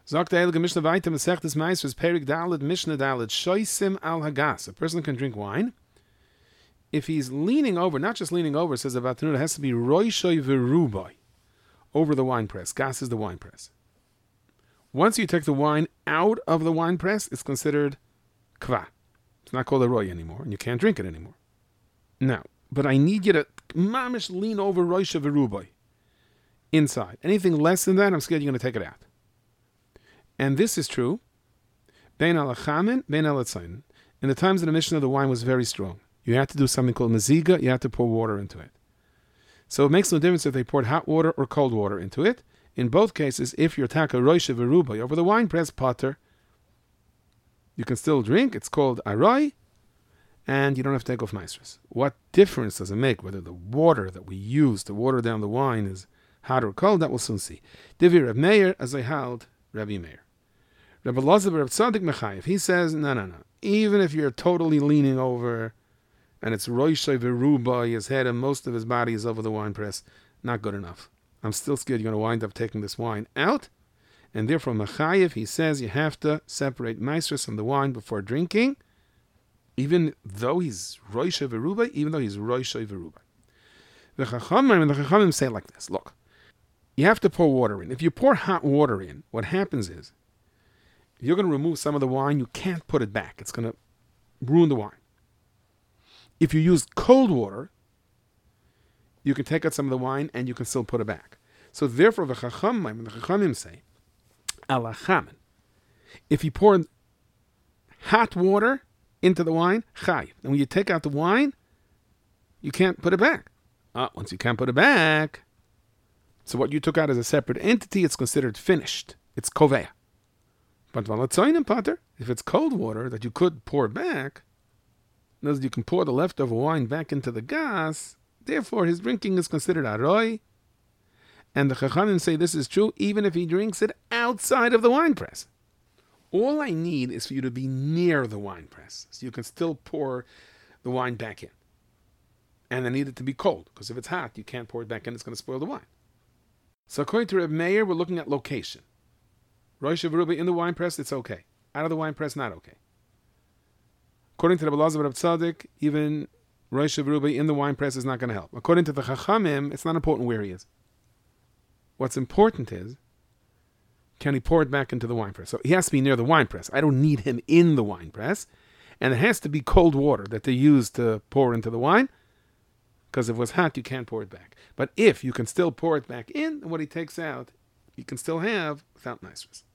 Sagt der Heilige Mishnah weiter, Masechtes Meisros, Perik Dalet, Mishnah Dalet, Shoisim al Hagas. A person can drink wine if he's leaning over, not just leaning over, says about Tanura, it has to be Roishoi Verubai, over the wine press. Gas is the wine press. Once you take the wine out of the wine press, it's considered kva. It's not called a roy anymore, and you can't drink it anymore. Now, but I need you to mamish lean over Roisha Verubai inside. Anything less than that, I'm scared you're going to take it out. And this is true. Bein alachamin, bein alatzayin. In the times of the Mishnah, the wine was very strong. You had to do something called maziga. You had to pour water into it. So it makes no difference if they poured hot water or cold water into it. In both cases, if you're taka roisha verubai over the wine press potter, you can still drink. It's called arai, and you don't have to take off maestros. What difference does it make whether the water that we use to water down the wine is hot or cold? That we'll soon see. Divi Reb Meir, as I held Rabbi Meir. Rabbi Elazar Reb Tzadik Mechayev, he says, no. Even if you're totally leaning over, and it's roisha verubai, his head and most of his body is over the wine press, not good enough. I'm still scared you're going to wind up taking this wine out. And therefore, Mechayev, he says you have to separate maestros from the wine before drinking, even though he's roisha verubai, even though he's roisha verubai. The Chachamim say it like this. Look, you have to pour water in. If you pour hot water in, what happens is, if you're going to remove some of the wine, you can't put it back. It's going to ruin the wine. If you use cold water, you can take out some of the wine and you can still put it back. So therefore, the Chachamim say, alachamin. If you pour hot water into the wine, chayiv. And when you take out the wine, you can't put it back. Once you can't put it back, so what you took out as a separate entity, it's considered finished. It's koveya. But if it's cold water that you could pour back, you can pour the leftover wine back into the gas. Therefore, his drinking is considered aroi. And the Chachamim say this is true even if he drinks it outside of the wine press. All I need is for you to be near the wine press, so you can still pour the wine back in. And I need it to be cold, because if it's hot, you can't pour it back in, it's going to spoil the wine. So according to Reb Meir, we're looking at location. Rosh Verubai in the wine press, it's okay. Out of the wine press, not okay. According to the Elazar Reb Tzadik, even Rosh Verubai in the wine press is not going to help. According to the Chachamim, it's not important where he is. What's important is, can he pour it back into the wine press? So he has to be near the wine press. I don't need him in the wine press. And it has to be cold water that they use to pour into the wine, because if it was hot, you can't pour it back. But if you can still pour it back in, what he takes out, you can still have without niceries.